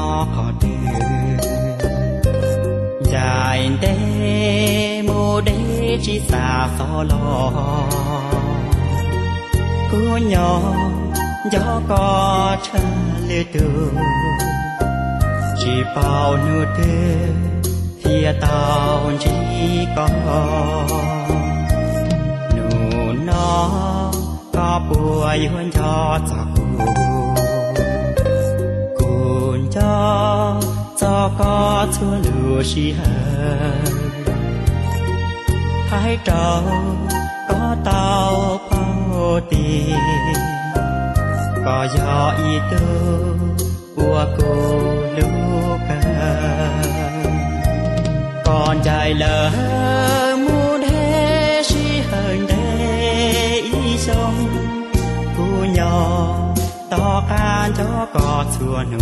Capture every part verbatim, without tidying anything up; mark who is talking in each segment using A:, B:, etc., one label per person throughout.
A: nó khó đưa dài đê mô đê chỉ xa xó lo cô nhỏ gió có cha lê từ chỉ bao nụ tê phía tao chỉ có nụ nó có bùi hơn cho giặc cuốn cho cho có thua lửa xì hờ hai trâu có tao bao tiền có gió y tư của cô lúc còn dài lỡ muốn hết chỉ hơn đây ý sông cô nhỏ to can cho có chua nụ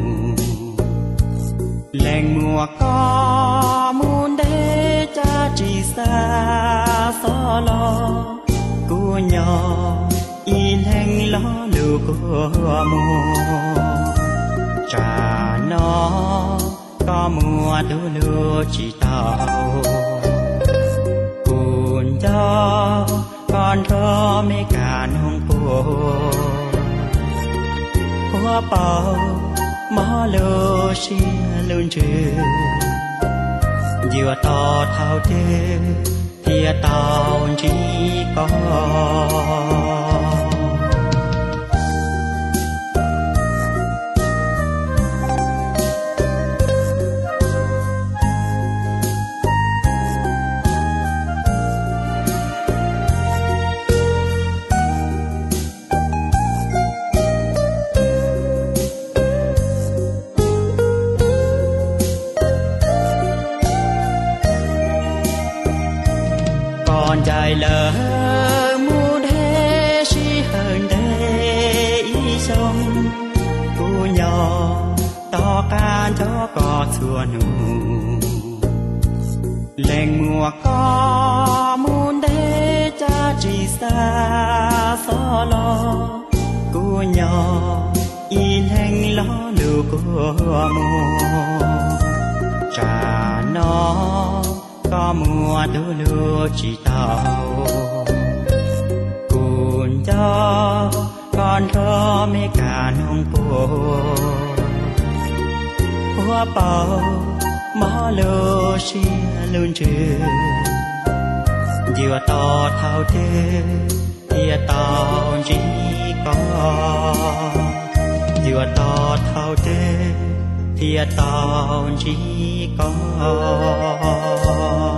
A: lệnh mùa có muốn để cha chỉ xa xó lo cô nhỏ in hành lo lưu của mùa trà nó có mùa đủ lưu chỉ tao cuốn cho con thơ mấy cả nông phố hoa bao má lô xia luôn trừ vừa to thao tê thì tao chỉ có dài lỡ muốn hết chỉ hơn đây ý sông cô nhỏ to can cho có chua nụ lệnh mùa có muốn để cha chỉ xa xó lo cô nhỏ in hành lo lưu của mùa trà nó có mùa đủ lưu chỉ tao cuốn cho con thơ mấy cả nông phố hoa bao má lô xia luôn trừ vừa to thao tê thì tao chỉ có vừa to thao tê thì tao chỉ có